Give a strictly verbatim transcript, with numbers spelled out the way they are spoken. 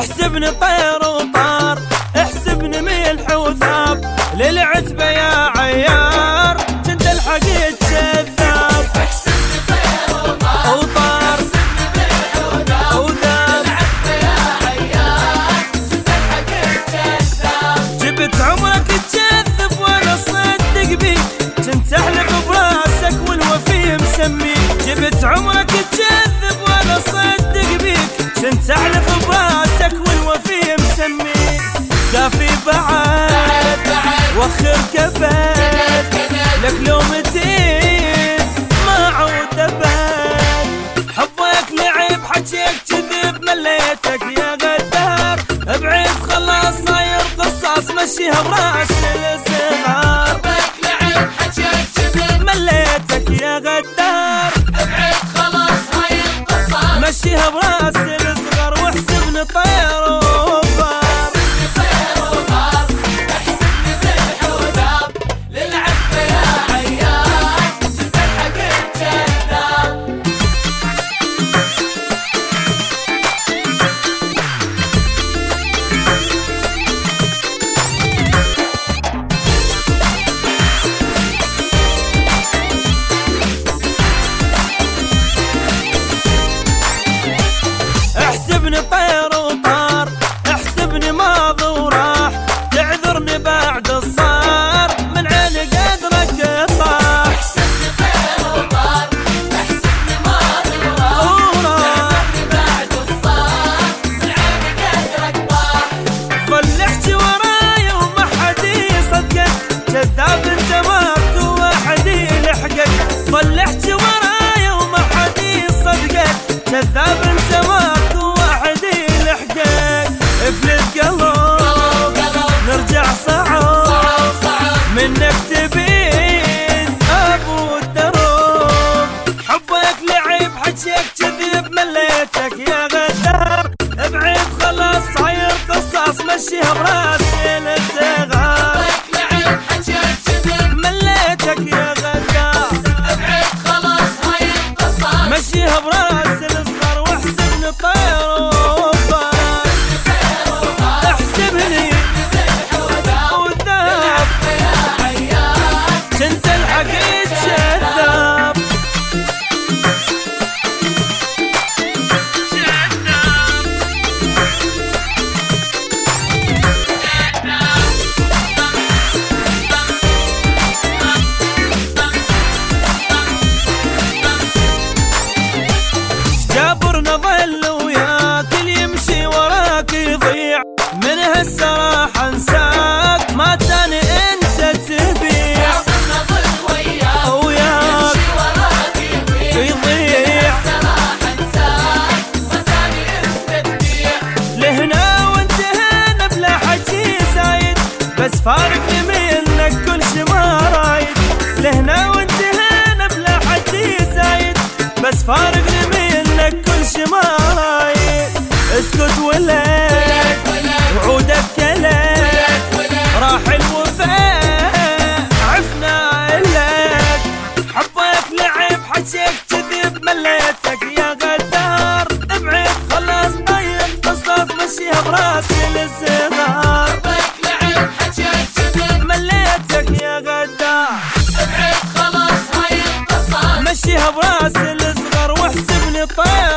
احسبني طير وطار، احسبني ملح وثاب، للعتبة يا عيار كنت الحقيق كذاب. احسبني طير وطار وطار، احسبني ملح وثاب، للعتبة يا عيار كنت الحقيق كذاب. جبت عمرك تكذب وانا صدق بيك، كنت احلف براسك والوفي مسميك. جبت عمرك تكذب وانا صدق بيك، كنت احلف براسك والوفي مسميك. دافي بعد وخر كبد، لك لو متيت ما عود ابد. حبك لعب حكيك كذب مليتك يا غدار، ابعد خلاص صاير قصاص مشيها براس الصغار. حبك لعب حكيك كذب مليتك يا غدار، ابعد خلاص هاي القصاص مشيها براس الصغار. واحسبني طير وطار، احسبني طير وطار، احسبني ملح وثاب، للعتبة يا عيار كنت الحقيق كذاب. احسبني طير وطار، احسبني ماضي وراح، تعذرني بعد الصار من عين قدرك طاح. احسبني طير وطار، احسبني ماضي وراح، تعذرني بعد الصار من عين قدرك طاح. ظل احكي وراي وما حد يصدقك، كذاب انت ما بكو واحد يلحقك. ظل احكي وراي وما حد يصدقك، كذاب انت ما بكو واحد يلحقك. افلت قلب نرجع صعب، منك تبين ابو الدروب. حبك لعب حكيك كذب مليتك يا غدار، ابعد خلاص صاير قصاص مشيها براس الصغار. حبك لعب حكيك كذب مليتك يا غدار، ابعد خلاص هاي القصاص مشيها براس الصغار. واحسبني طير وطار، احسبني وذاب، كنت الحقيق كذاب. جابرنا ظل وياك، اللي يمشي وراك يضيع، من هالسراحة انساك ما تاني انت تبيع. وياك يضيع، لهنا وانتهينا بلا حكي زايد، بس فارقني منك كل شي ما رايد. لهنا وانتهينا بلا حكي زايد، بس فارقني منك كل شي ما رايد. اسكت ولك وعودك كلك، راح الوفاء عفنا لك. حبك لعب حكيك كذب مليتك يا غدار، ابعد خلاص طيب قصاص مشيها براس الصغار. حبك لعب حكيك كذب مليتك يا غدار، ابعد خلاص هاي القصاص مشيها براس الصغار. واحسبني طير